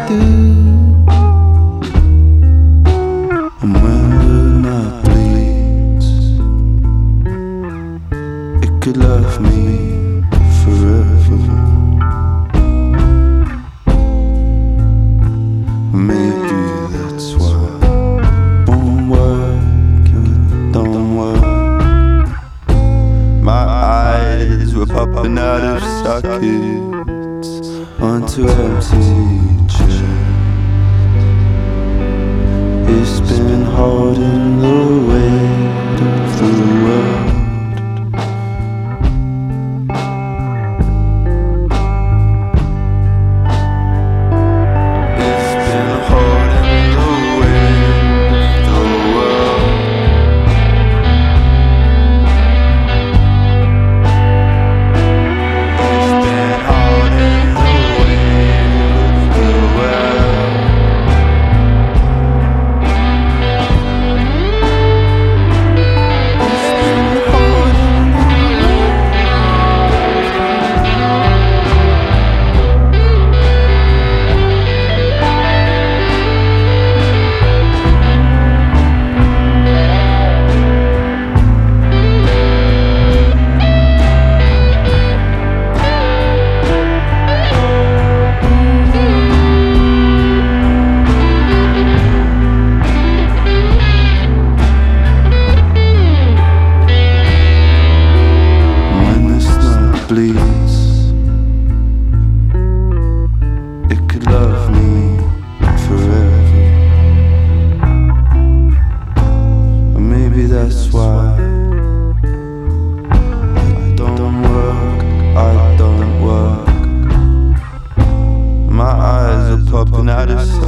do. And when the night bleeds, it could love me forever. Maybe that's why it won't work and it don't work. My eyes were popping out of sockets onto empty chairs. It's been holding the weight of the world. It's been holding the weight of the world. It's been holding the weight of the world. It's been holding the when this night bleeds, it could love me forever. Or maybe that's why I don't work, I don't work. My eyes are popping out of